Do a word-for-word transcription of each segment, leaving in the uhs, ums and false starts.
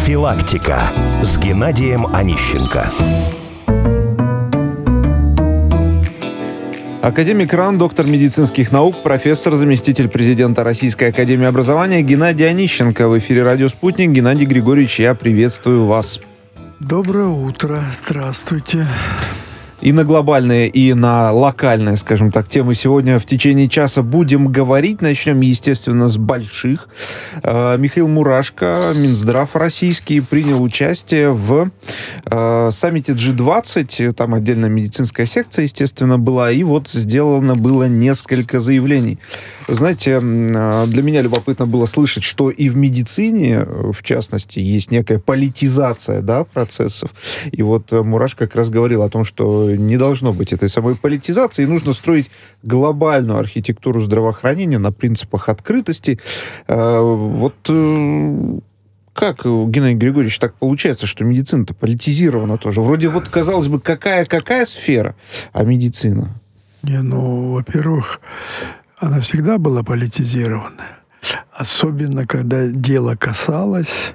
Профилактика с Геннадием Онищенко. Академик РАН, доктор медицинских наук, профессор, заместитель президента Российской академии образования Геннадий Онищенко. В эфире «Радио Спутник». Геннадий Григорьевич, я приветствую вас. Доброе утро. Здравствуйте. И на глобальные, и на локальные, скажем так, темы сегодня в течение часа будем говорить. Начнем, естественно, с больших. Михаил Мурашко, Минздрав российский, принял участие в э, саммите джи двадцать. Там отдельная медицинская секция, естественно, была. И вот сделано было несколько заявлений. Знаете, для меня любопытно было слышать, что и в медицине, в частности, есть некая политизация, да, процессов. И вот Мурашко как раз говорил о том, что не должно быть этой самой политизации, и нужно строить глобальную архитектуру здравоохранения на принципах открытости. Вот как, Геннадий Григорьевич, так получается, что медицина-то политизирована тоже? Вроде вот, казалось бы, какая-какая сфера, а медицина? Не, ну, во-первых, она всегда была политизирована. Особенно, когда дело касалось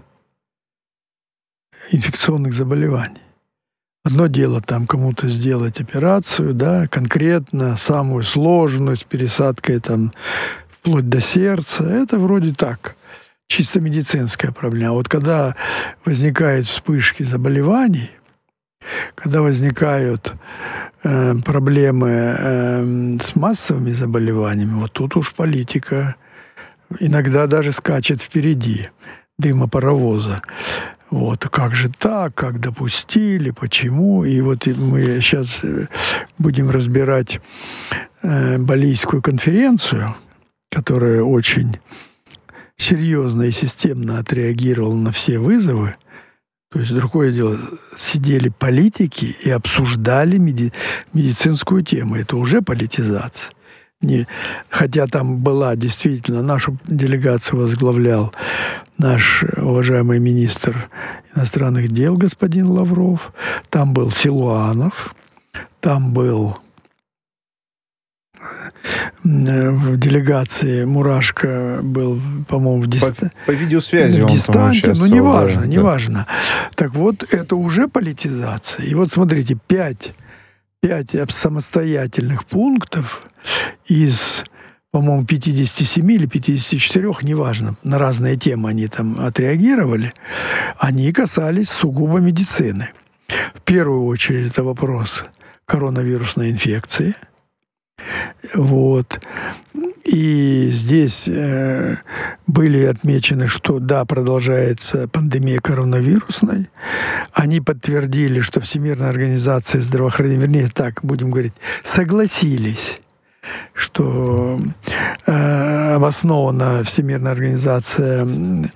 инфекционных заболеваний. Одно дело там кому-то сделать операцию, да, конкретно, самую сложную, с пересадкой там вплоть до сердца. Это вроде так, чисто медицинская проблема. А вот когда возникают вспышки заболеваний, когда возникают э, проблемы э, с массовыми заболеваниями, вот тут уж политика иногда даже скачет впереди дыма паровоза. Вот, как же так, как допустили, почему. И вот мы сейчас будем разбирать э, Балийскую конференцию, которая очень серьезно и системно отреагировала на все вызовы. То есть, другое дело, сидели политики и обсуждали меди- медицинскую тему. Это уже политизация. Не, хотя там была действительно, нашу делегацию возглавлял наш уважаемый министр иностранных дел господин Лавров, там был Силуанов, там был в делегации Мурашко был, по-моему, в, дист... по, по видеосвязи в он дистанте, там ну неважно, да, неважно. Да. Так вот, это уже политизация. И вот смотрите, пять, пять самостоятельных пунктов из, по-моему, пятьдесят семь или пятьдесят четыре, неважно, на разные темы они там отреагировали, они касались сугубо медицины. В первую очередь это вопрос коронавирусной инфекции. Вот. И здесь э, были отмечены, что да, продолжается пандемия коронавирусной. Они подтвердили, что Всемирная организация здравоохранения, вернее, так будем говорить, согласились, что э, обоснованно Всемирная организация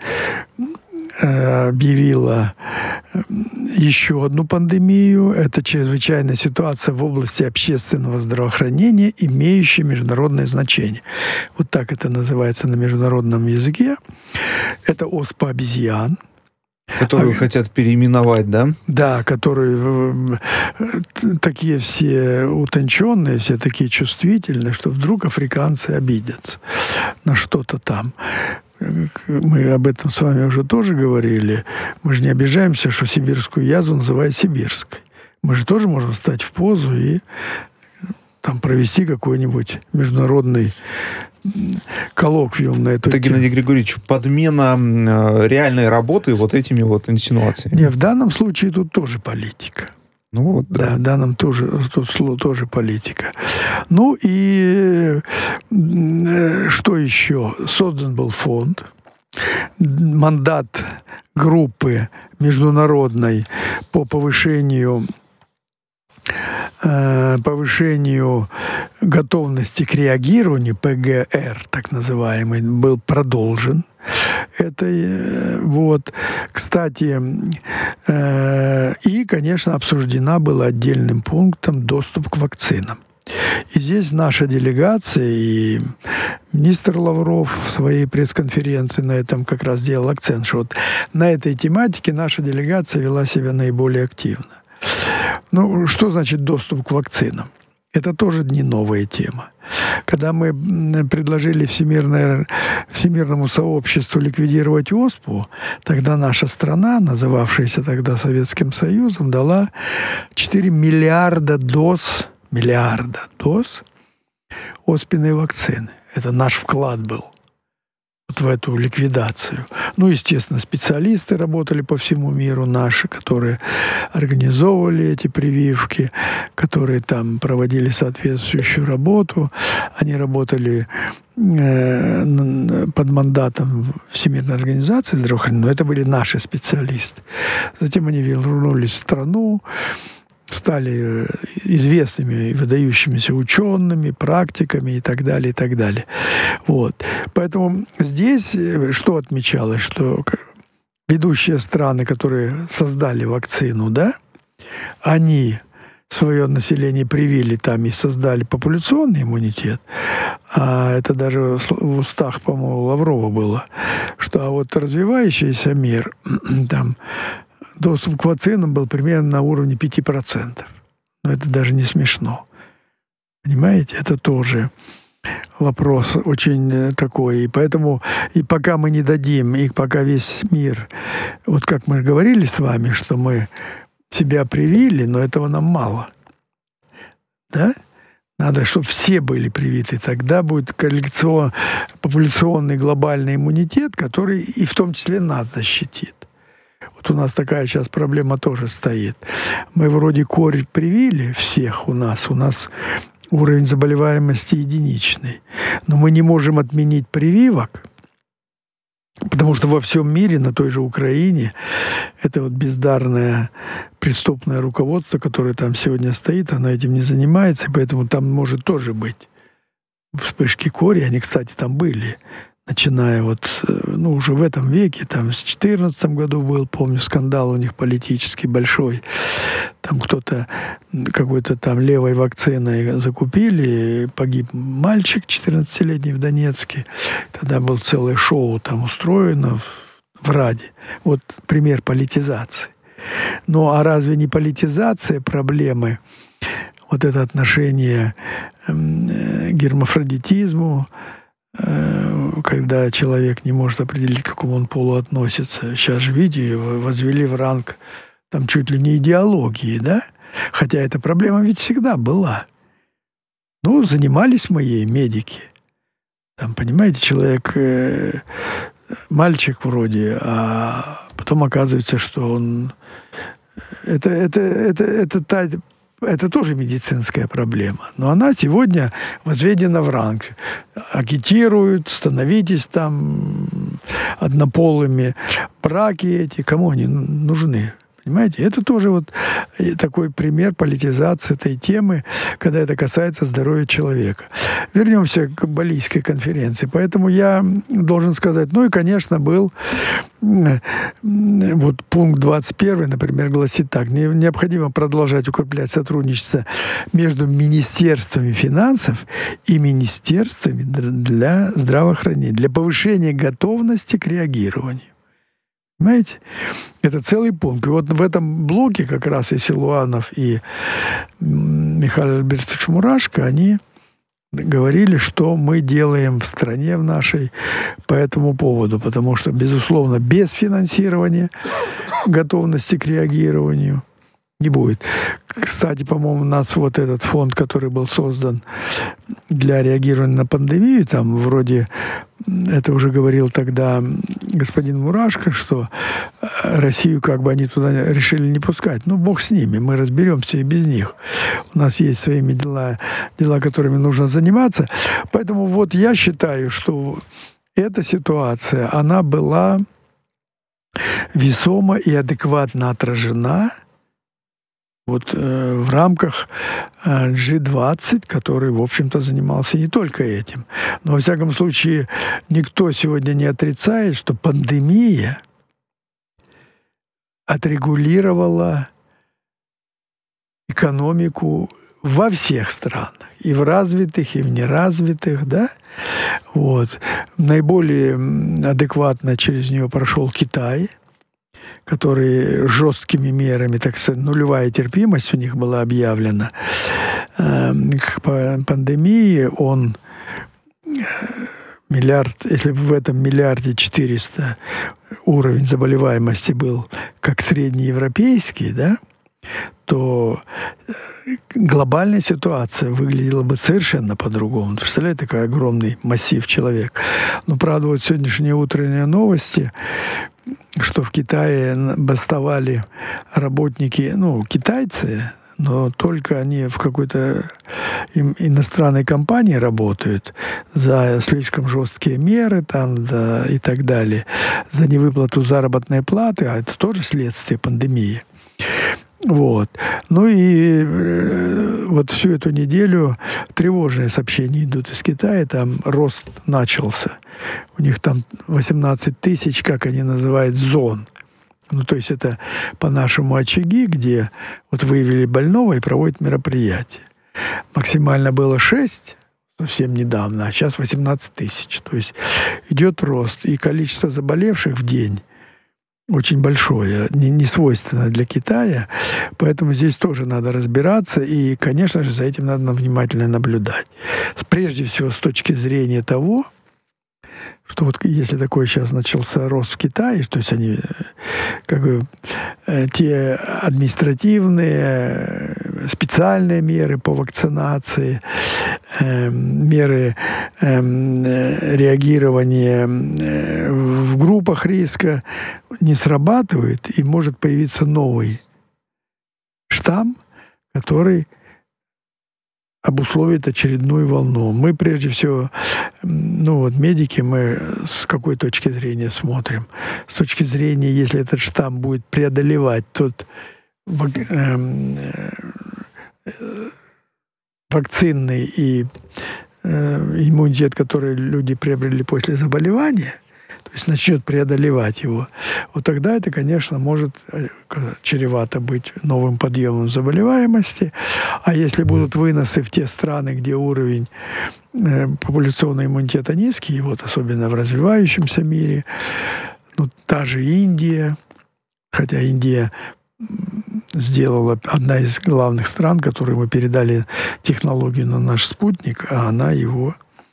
э, объявила еще одну пандемию. Это чрезвычайная ситуация в области общественного здравоохранения, имеющая международное значение. Вот так это называется на международном языке. Это оспа обезьян. Которую а, хотят переименовать, да? Да, которые такие все утонченные, все такие чувствительные, что вдруг африканцы обидятся на что-то там. Мы об этом с вами уже тоже говорили. Мы же не обижаемся, что сибирскую язву называют сибирской. Мы же тоже можем встать в позу и там провести какой-нибудь международный коллоквиум на эту Это, тему. Геннадий Григорьевич, подмена э, реальной работы вот этими вот инсинуациями. Не, в данном случае тут тоже политика. Ну вот, да. Да, в данном тоже, тут тоже политика. Ну и э, что еще? Создан был фонд. Мандат группы международной по повышению повышению готовности к реагированию, пэ гэ эр, так называемый, был продолжен. Это вот, кстати, и, конечно, обсуждена была отдельным пунктом доступ к вакцинам. И здесь наша делегация и министр Лавров в своей пресс-конференции на этом как раз делал акцент, что вот на этой тематике наша делегация вела себя наиболее активно. Ну, что значит доступ к вакцинам? Это тоже не новая тема. Когда мы предложили всемирное, всемирному сообществу ликвидировать ОСПУ, тогда наша страна, называвшаяся тогда Советским Союзом, дала четыре миллиарда доз, миллиарда доз оспенной вакцины. Это наш вклад был вот в эту ликвидацию. Ну, естественно, специалисты работали по всему миру наши, которые организовывали эти прививки, которые там проводили соответствующую работу. Они работали э, под мандатом Всемирной организации здравоохранения, но это были наши специалисты. Затем они вернулись в страну, стали известными и выдающимися учеными, практиками и так далее, и так далее. Вот. Поэтому здесь что отмечалось, что ведущие страны, которые создали вакцину, да, они свое население привили там и создали популяционный иммунитет. А это даже в устах, по-моему, Лаврова было, что а вот развивающийся мир, там, доступ к вакцинам был примерно на уровне пяти процентов. Но это даже не смешно. Понимаете? Это тоже вопрос очень такой. И поэтому, и пока мы не дадим, и пока весь мир, вот как мы говорили с вами, что мы себя привили, но этого нам мало. Да? Надо, чтобы все были привиты. Тогда будет коллекцион, популяционный глобальный иммунитет, который и в том числе нас защитит. Вот у нас такая сейчас проблема тоже стоит. Мы вроде корь привили всех у нас, у нас уровень заболеваемости единичный. Но мы не можем отменить прививок, потому что во всем мире, на той же Украине, это вот бездарное преступное руководство, которое там сегодня стоит, оно этим не занимается, и поэтому там может тоже быть вспышки кори. Они, кстати, там были. Начиная вот, ну, уже в этом веке, там, в две тысячи четырнадцатом году был, помню, скандал у них политический большой. Там кто-то какой-то там левой вакциной закупили, погиб мальчик четырнадцатилетний в Донецке. Тогда было целое шоу там устроено в Раде. Вот пример политизации. Ну, а разве не политизация проблемы, вот это отношение к гермафродитизму, когда человек не может определить, к какому он полу относится. Сейчас же, видите, возвели в ранг там чуть ли не идеологии, да? Хотя эта проблема ведь всегда была. Ну, занимались мы ей медики. Там, понимаете, человек, э, мальчик вроде, а потом оказывается, что он... Это, это, это, это, та... Это тоже медицинская проблема. Но она сегодня возведена в ранг. Агитируют, становитесь там однополыми. Браки эти, кому они нужны? Понимаете? Это тоже вот такой пример политизации этой темы, когда это касается здоровья человека. Вернемся к Балийской конференции. Поэтому я должен сказать, ну и, конечно, был вот пункт двадцать первый, например, гласит так: необходимо продолжать укреплять сотрудничество между министерствами финансов и министерствами для здравоохранения, для повышения готовности к реагированию. Понимаете? Это целый пункт. И вот в этом блоке как раз и Силуанов, и Михаил Альбертович Мурашко, они говорили, что мы делаем в стране в нашей по этому поводу. Потому что, безусловно, без финансирования готовности к реагированию не будет. Кстати, по-моему, у нас вот этот фонд, который был создан для реагирования на пандемию, там вроде, это уже говорил тогда господин Мурашко, что Россию как бы они туда решили не пускать. Ну, бог с ними, мы разберемся и без них. У нас есть своими дела, дела, которыми нужно заниматься. Поэтому вот я считаю, что эта ситуация, она была весомо и адекватно отражена вот э, в рамках э, джи двадцать, который, в общем-то, занимался не только этим. Но, во всяком случае, никто сегодня не отрицает, что пандемия отрегулировала экономику во всех странах. И в развитых, и в неразвитых, да? Вот. Наиболее адекватно через нее прошел Китай, который жесткими мерами, так сказать, нулевая терпимость у них была объявлена. к пандемии, он миллиард, если в этом миллиарде четыреста уровень заболеваемости был как среднеевропейский, да, то глобальная ситуация выглядела бы совершенно по-другому. Представляете, такой огромный массив человек. Но, правда, вот сегодняшние утренние новости, что в Китае бастовали работники, ну, китайцы, но только они в какой-то иностранной компании работают за слишком жесткие меры там, да, и так далее, за невыплату заработной платы, а это тоже следствие пандемии. Вот. Ну и э, вот всю эту неделю тревожные сообщения идут из Китая, там рост начался. У них там восемнадцать тысяч, как они называют, зон. Ну, то есть это по-нашему очаги, где вот выявили больного и проводят мероприятия. Максимально было шесть совсем недавно, а сейчас восемнадцать тысяч. То есть идет рост. И количество заболевших в день очень большое, не, не свойственно для Китая. Поэтому здесь тоже надо разбираться. И, конечно же, за этим надо внимательно наблюдать. Прежде всего, с точки зрения того, что вот если такой сейчас начался рост в Китае, то есть они как бы те административные, специальные меры по вакцинации, меры реагирования в группах риска не срабатывают, и может появиться новый штамм, который обусловит очередную волну. Мы, прежде всего, ну вот медики, мы с какой точки зрения смотрим? С точки зрения, если этот штамм будет преодолевать тот вакцинный и иммунитет, который люди приобрели после заболевания, то есть начнет преодолевать его, вот тогда это, конечно, может чревато быть новым подъемом заболеваемости. А если будут выносы в те страны, где уровень популяционного иммунитета низкий, вот особенно в развивающемся мире, ну, та же Индия, хотя Индия сделала, одна из главных стран, которой мы передали технологию на наш спутник, а она его...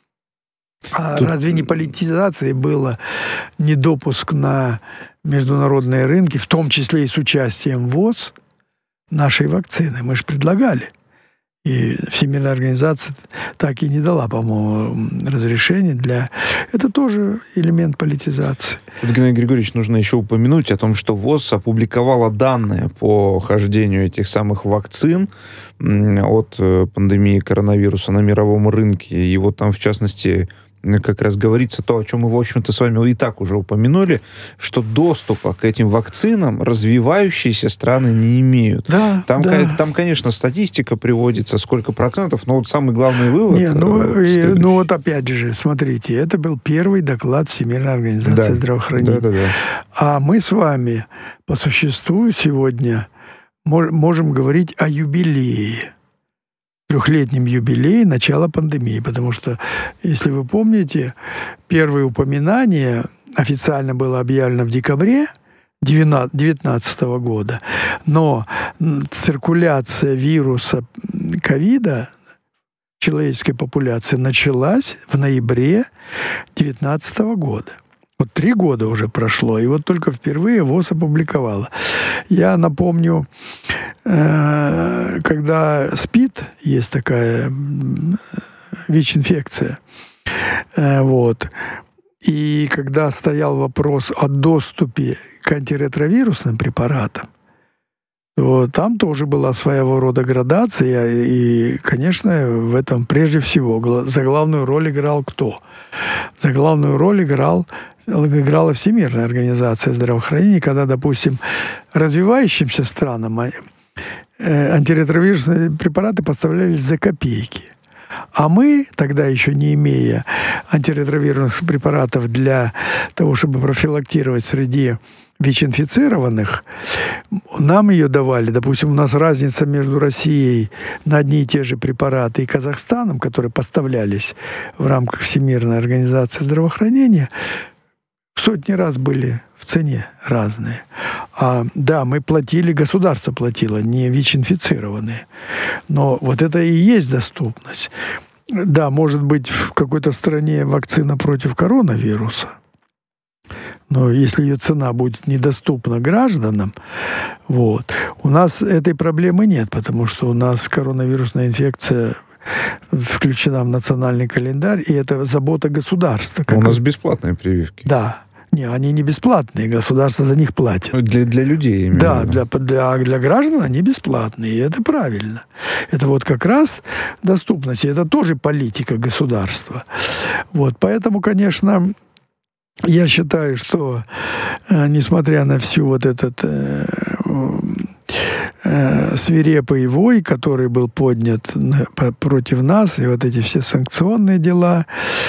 А Тут... разве не политизацией было недопуск на международные рынки, в том числе и с участием ВОЗ, нашей вакцины? Мы же предлагали. И Всемирная организация так и не дала, по-моему, разрешения для... Это тоже элемент политизации. Вот, Геннадий Григорьевич, нужно еще упомянуть о том, что ВОЗ опубликовала данные по хождению этих самых вакцин от пандемии коронавируса на мировом рынке. И вот там, в частности, как раз говорится то, о чем мы, в общем-то, с вами и так уже упомянули, что доступа к этим вакцинам развивающиеся страны не имеют. Да, там, да. там, конечно, статистика приводится, сколько процентов, но вот самый главный вывод... Не, ну, и, ну вот опять же, смотрите, это был первый доклад Всемирной организации да. здравоохранения. Да, да, да. А мы с вами по существу сегодня можем говорить о юбилее. Трехлетнем юбилее начала пандемии, потому что, если вы помните, первое упоминание официально было объявлено в декабре две тысячи девятнадцатого года, но циркуляция вируса ковида в человеческой популяции началась в ноябре две тысячи девятнадцатого года. Вот три года уже прошло, и вот только впервые ВОЗ опубликовала. Я напомню, когда СПИД, есть такая ВИЧ-инфекция, вот, и когда стоял вопрос о доступе к антиретровирусным препаратам, то там тоже была своего рода градация, и, конечно, в этом прежде всего за главную роль играл кто? За главную роль играл играла Всемирная организация здравоохранения, когда, допустим, развивающимся странам антиретровирусные препараты поставлялись за копейки. А мы, тогда еще не имея антиретровирусных препаратов для того, чтобы профилактировать среди ВИЧ-инфицированных, нам ее давали. Допустим, у нас разница между Россией на одни и те же препараты и Казахстаном, которые поставлялись в рамках Всемирной организации здравоохранения, в сотни раз были в цене разные. А, да, мы платили, государство платило, не ВИЧ-инфицированные. Но вот это и есть доступность. Да, может быть, в какой-то стране вакцина против коронавируса, но если ее цена будет недоступна гражданам, вот, у нас этой проблемы нет, потому что у нас коронавирусная инфекция включена в национальный календарь, и это забота государства. У нас бесплатные прививки. Да. Не, они не бесплатные, государство за них платит. Для, для людей. Да, для, для, для граждан они бесплатные, и это правильно. Это вот как раз доступность, и это тоже политика государства. Вот, поэтому, конечно, я считаю, что э, несмотря на всю вот этот э, э, свирепый вой, который был поднят на, по, против нас, и вот эти все санкционные дела,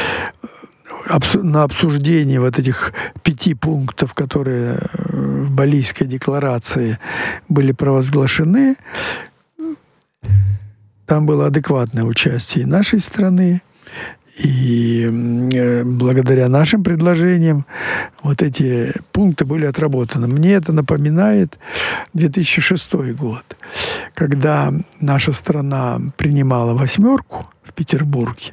на обсуждение вот этих пяти пунктов, которые в Балийской декларации были провозглашены, там было адекватное участие и нашей страны, и благодаря нашим предложениям вот эти пункты были отработаны. Мне это напоминает две тысячи шестой год, когда наша страна принимала восьмерку в Петербурге.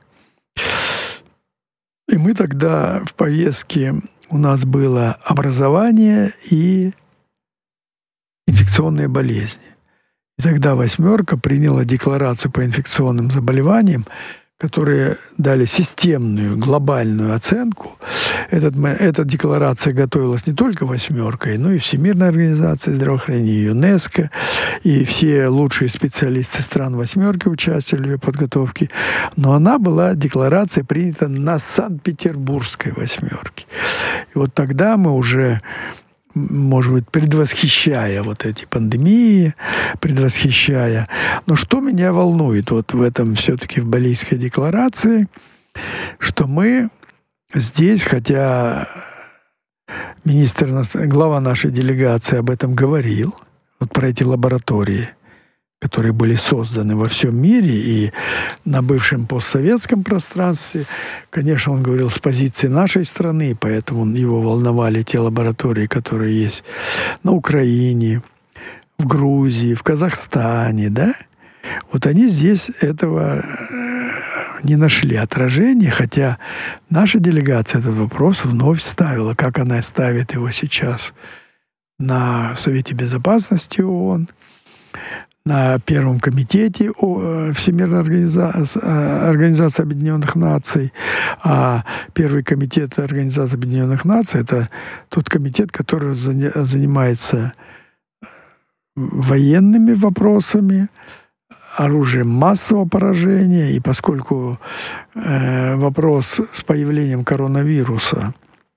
И мы тогда в повестке у нас было образование и инфекционные болезни. И тогда восьмерка приняла декларацию по инфекционным заболеваниям, которые дали системную, глобальную оценку. Этот, эта декларация готовилась не только восьмеркой, но и Всемирной организацией здравоохранения, ЮНЕСКО, и все лучшие специалисты стран восьмерки участвовали в ее подготовке. Но она была, декларация принята на Санкт-Петербургской восьмерке. И вот тогда мы уже, может быть, предвосхищая вот эти пандемии, предвосхищая. Но что меня волнует вот в этом все-таки в Балийской декларации, что мы здесь, хотя министр, глава нашей делегации об этом говорил, вот про эти лаборатории, которые были созданы во всем мире и на бывшем постсоветском пространстве. Конечно, он говорил с позиции нашей страны, поэтому его волновали те лаборатории, которые есть на Украине, в Грузии, в Казахстане, да? Вот они здесь этого не нашли отражения, хотя наша делегация этот вопрос вновь ставила, как она ставит его сейчас на Совете Безопасности ООН, на Первом комитете Всемирной организации, организации Объединенных Наций. А Первый комитет Организации Объединенных Наций — это тот комитет, который занимается военными вопросами, оружием массового поражения. И поскольку э, вопрос с появлением коронавируса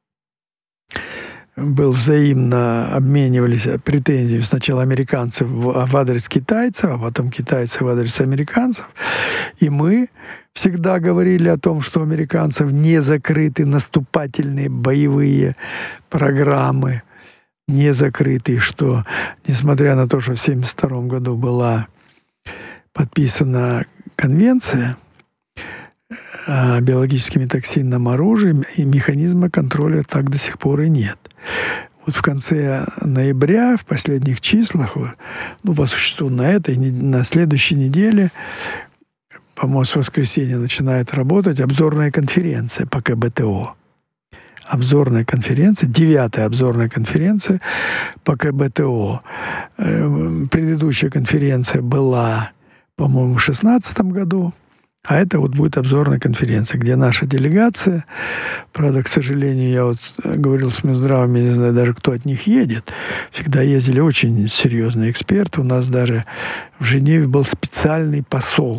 был взаимно, обменивались претензиями сначала американцев в, в адрес китайцев, а потом китайцев в адрес американцев. И мы всегда говорили о том, что у американцев не закрыты наступательные боевые программы, не закрыты, что, несмотря на то, что в тысяча девятьсот семьдесят втором году была подписана конвенция о биологическом и токсинном оружии, и механизма контроля так до сих пор и нет. Вот в конце ноября, в последних числах, ну, по существу на этой, на следующей неделе, по-моему, с воскресенья начинает работать обзорная конференция по ка бэ тэ о. Обзорная конференция, девятая обзорная конференция по ка бэ тэ о. Предыдущая конференция была, по-моему, в две тысячи шестнадцатом году. А это вот будет обзорная конференция, где наша делегация, правда, к сожалению, я вот говорил с Минздравом, я не знаю даже, кто от них едет, всегда ездили очень серьезные эксперты. У нас даже в Женеве был специальный посол.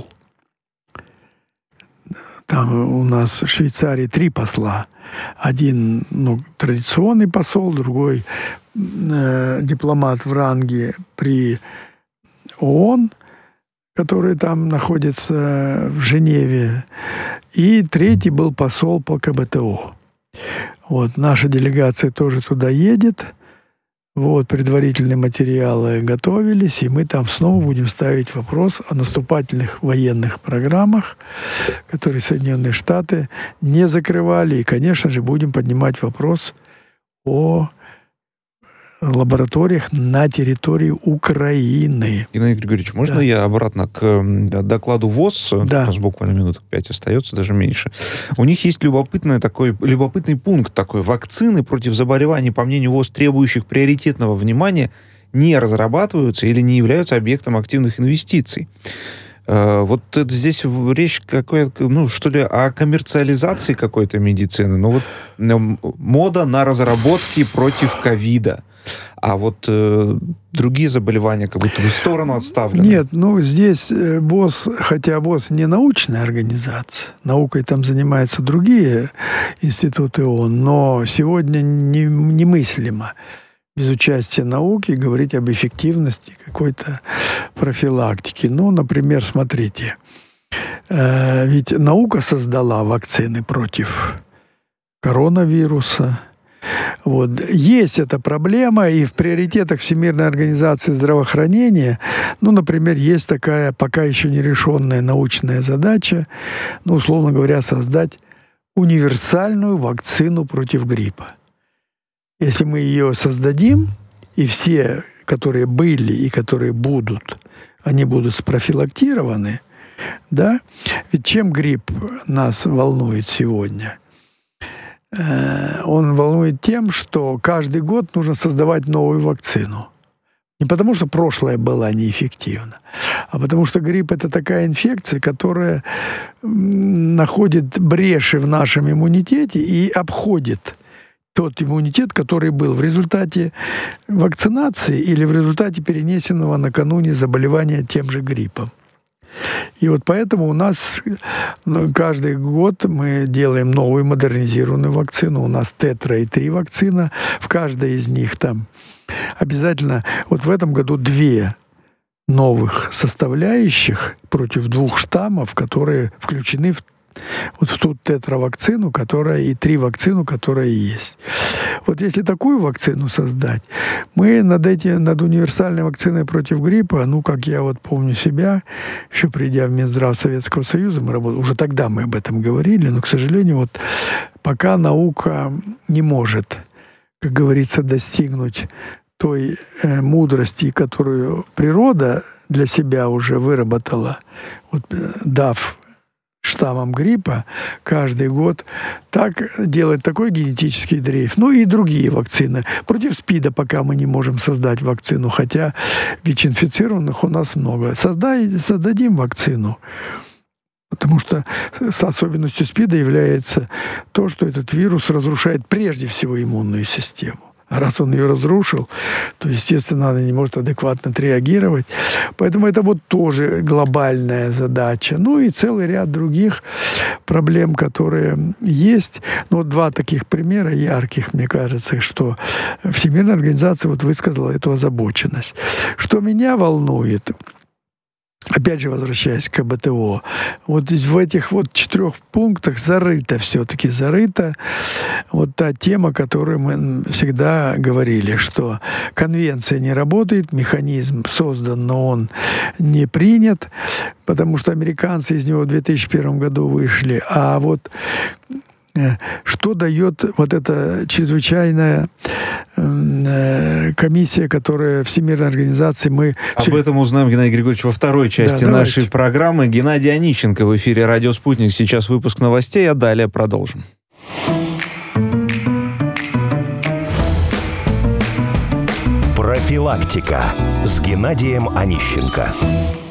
Там у нас в Швейцарии три посла. Один, ну, традиционный посол, другой э, дипломат в ранге при ООН, который там находится в Женеве, и третий был посол по ка бэ тэ о. Вот, наша делегация тоже туда едет. Вот, предварительные материалы готовились, и мы там снова будем ставить вопрос о наступательных военных программах, которые Соединенные Штаты не закрывали. И, конечно же, будем поднимать вопрос о лабораториях на территории Украины. Геннадий Григорьевич, можно да. я обратно к докладу ВОЗ? Да. У нас буквально минуток пять остается, даже меньше. У них есть любопытный такой, любопытный пункт такой. Вакцины против заболеваний, по мнению ВОЗ, требующих приоритетного внимания, не разрабатываются или не являются объектом активных инвестиций. Вот это здесь речь какая-то, ну, что ли, о коммерциализации какой-то медицины. Ну, вот мода на разработки против ковида. А вот э, другие заболевания как будто в сторону отставлены. Нет, ну, здесь ВОЗ, хотя ВОЗ не научная организация, наукой там занимаются другие институты ООН, но сегодня не, немыслимо без участия науки говорить об эффективности какой-то профилактики. Ну, например, смотрите, э, ведь наука создала вакцины против коронавируса. Вот. Есть эта проблема, и в приоритетах Всемирной организации здравоохранения, ну, например, есть такая пока еще нерешенная научная задача, ну, условно говоря, создать универсальную вакцину против гриппа. Если мы ее создадим, и все, которые были и которые будут, они будут спрофилактированы, да? Ведь чем грипп нас волнует сегодня? Он волнует тем, что каждый год нужно создавать новую вакцину. Не потому, что прошлая была неэффективна, а потому что грипп — это такая инфекция, которая находит бреши в нашем иммунитете и обходит тот иммунитет, который был в результате вакцинации или в результате перенесенного накануне заболевания тем же гриппом. И вот поэтому у нас каждый год мы делаем новую модернизированную вакцину. У нас тетра и три вакцина. В каждой из них там обязательно... Вот в этом году две новых составляющих против двух штаммов, которые включены в вот в ту тетравакцину, которая и три вакцину, которая есть. Вот если такую вакцину создать, мы над, эти, над универсальной вакциной против гриппа, ну, как я вот помню себя, еще придя в Минздрав Советского Союза, мы работали, уже тогда мы об этом говорили, но, к сожалению, вот пока наука не может, как говорится, достигнуть той э, мудрости, которую природа для себя уже выработала, вот, дав штаммом гриппа каждый год, так делать такой генетический дрейф. Ну и другие вакцины. Против СПИДа пока мы не можем создать вакцину, хотя ВИЧ-инфицированных у нас много. Создай, создадим вакцину. Потому что с особенностью СПИДа является то, что этот вирус разрушает прежде всего иммунную систему. А раз он ее разрушил, то, естественно, она не может адекватно отреагировать. Поэтому это вот тоже глобальная задача. Ну и целый ряд других проблем, которые есть. Ну, вот два таких примера ярких, мне кажется, что Всемирная организация вот высказала эту озабоченность. Что меня волнует, опять же, возвращаясь к КБТО, вот в этих вот четырех пунктах зарыта все-таки, зарыта вот та тема, о которой мы всегда говорили, что конвенция не работает, механизм создан, но он не принят, потому что американцы из него в две тысячи первом году вышли, а вот что дает вот эта чрезвычайная э, комиссия, которая Всемирной организации мы... Об этом узнаем, Геннадий Григорьевич, во второй части да, нашей давайте. программы. Геннадий Онищенко в эфире «Радио Спутник». Сейчас выпуск новостей, а далее продолжим. Профилактика с Геннадием Онищенко.